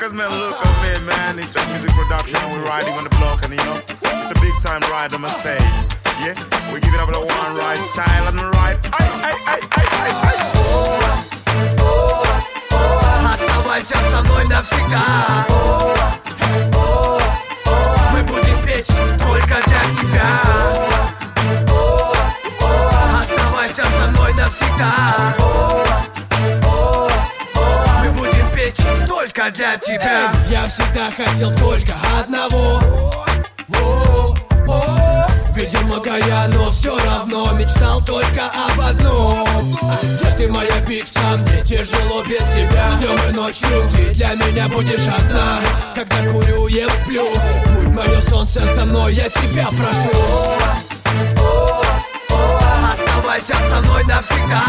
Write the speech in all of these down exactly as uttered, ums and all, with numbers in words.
Because man, look at me, man. It's a music production and we're riding on the block, and you know, it's a big time ride, I must say. Yeah, we give it up the one ride style and ride. Ай, ай, ай, ай, ай, ай. Оставайся со мной навсегда. Мы будем петь только для тебя. Оставайся со мной навсегда. Мы будем петь только для тебя. Я всегда хотел только одного. Видел многое, но все равно мечтал только об одном. Где ты, моя пикса, мне тяжело без тебя. Днем и ночью ты для меня будешь одна. Когда курю, ем, сплю, будь мое солнце со мной, я тебя прошу. Оставайся со мной навсегда.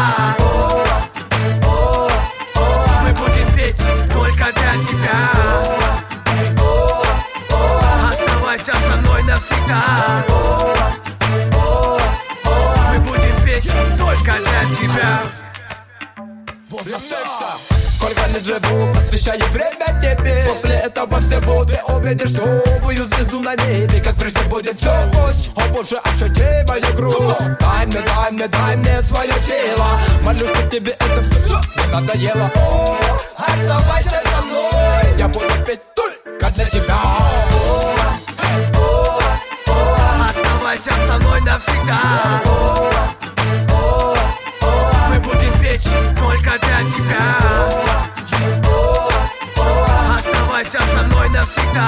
Мы будем петь только для тебя. Оставайся со мной навсегда. Мы будем петь только для тебя. Сколько лет живу, посвящаю время тебе. После этого всего ты увидишь новую звезду на небе. Как прежде будет все пусть, о боже, ощутивая грудь. Дай мне, дай мне, дай мне свое тело. Молю, что тебе это все, все не надоело. О, оставайся со мной, я буду петь только для тебя. Оставайся со мной навсегда. Мы будем петь только для тебя. Оставайся со мной навсегда.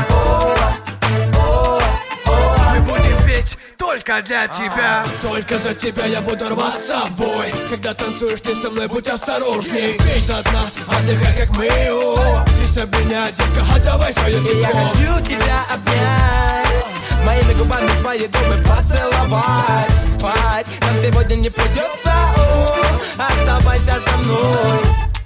Мы будем петь только для тебя. Только за тебя я буду рваться в бой. Когда танцуешь ты со мной, будь осторожней. Пей до дна, отдыхай как мы. О, ты с меня, детка, отдавай свое тепло. Я хочу тебя обнять, моими губами твои губы поцеловать. Спать нам сегодня не придется. О, оставайся со мной.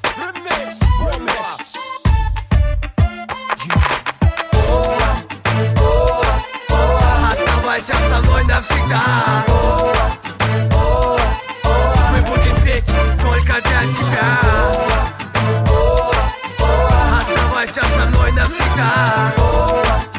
Оставайся со мной навсегда. Мы будем петь только для тебя. Оставайся со мной навсегда.